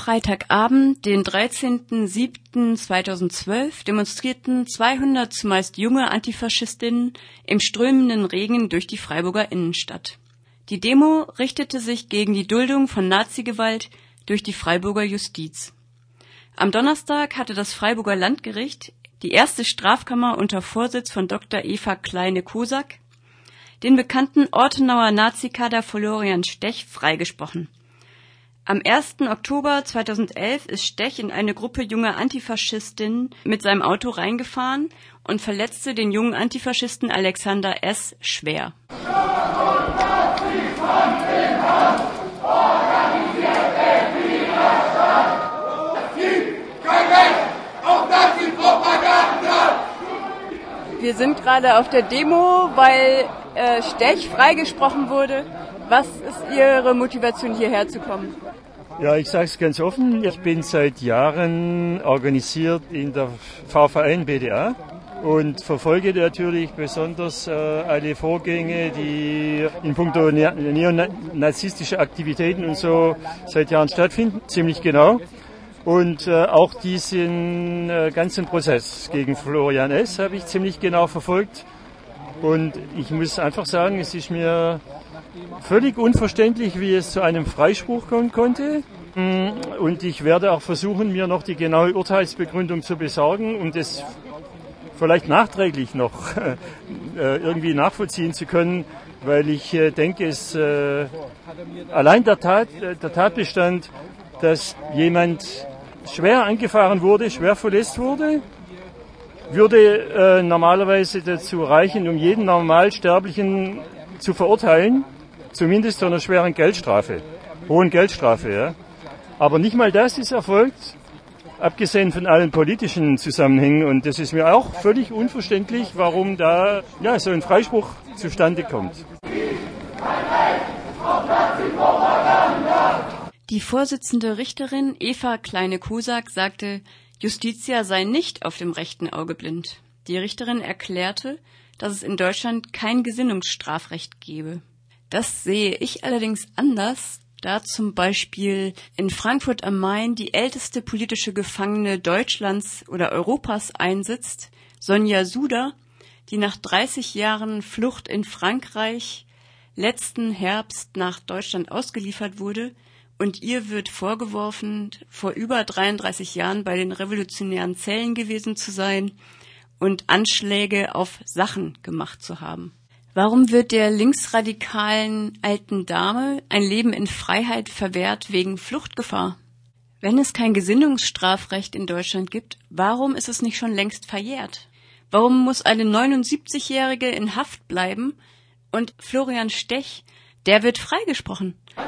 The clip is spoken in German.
Freitagabend, den 13.07.2012, demonstrierten 200 zumeist junge Antifaschistinnen im strömenden Regen durch die Freiburger Innenstadt. Die Demo richtete sich gegen die Duldung von Nazigewalt durch die Freiburger Justiz. Am Donnerstag hatte das Freiburger Landgericht, die erste Strafkammer unter Vorsitz von Dr. Eva Kleine-Kosak, den bekannten Ortenauer Nazikader Florian Stech freigesprochen. Am 1. Oktober 2011 ist Stech in eine Gruppe junger Antifaschistinnen mit seinem Auto reingefahren und verletzte den jungen Antifaschisten Alexander S. schwer. Wir sind gerade auf der Demo, weil Stech freigesprochen wurde. Was ist Ihre Motivation, hierher zu kommen? Ja, ich sage es ganz offen, ich bin seit Jahren organisiert in der VVN BDA und verfolge natürlich besonders alle Vorgänge, die in puncto neonazistische Aktivitäten und so seit Jahren stattfinden, ziemlich genau. Und auch diesen ganzen Prozess gegen Florian S. habe ich ziemlich genau verfolgt. Und ich muss einfach sagen, es ist mir völlig unverständlich, wie es zu einem Freispruch kommen konnte. Und ich werde auch versuchen, mir noch die genaue Urteilsbegründung zu besorgen, um das vielleicht nachträglich noch irgendwie nachvollziehen zu können, weil ich denke, es allein der Tatbestand, dass jemand schwer angefahren wurde, schwer verletzt wurde, würde normalerweise dazu reichen, um jeden Normalsterblichen zu verurteilen, zumindest zu einer schweren Geldstrafe, hohen Geldstrafe, ja. Aber nicht mal das ist erfolgt, abgesehen von allen politischen Zusammenhängen. Und das ist mir auch völlig unverständlich, warum da so ein Freispruch zustande kommt. Die Vorsitzende Richterin Eva Kleine-Kosak sagte, Justitia sei nicht auf dem rechten Auge blind. Die Richterin erklärte, dass es in Deutschland kein Gesinnungsstrafrecht gebe. Das sehe ich allerdings anders, da zum Beispiel in Frankfurt am Main die älteste politische Gefangene Deutschlands oder Europas einsitzt, Sonja Suda, die nach 30 Jahren Flucht in Frankreich letzten Herbst nach Deutschland ausgeliefert wurde, und ihr wird vorgeworfen, vor über 33 Jahren bei den revolutionären Zellen gewesen zu sein und Anschläge auf Sachen gemacht zu haben. Warum wird der linksradikalen alten Dame ein Leben in Freiheit verwehrt wegen Fluchtgefahr? Wenn es kein Gesinnungsstrafrecht in Deutschland gibt, warum ist es nicht schon längst verjährt? Warum muss eine 79-Jährige in Haft bleiben und Florian Stech, der wird freigesprochen?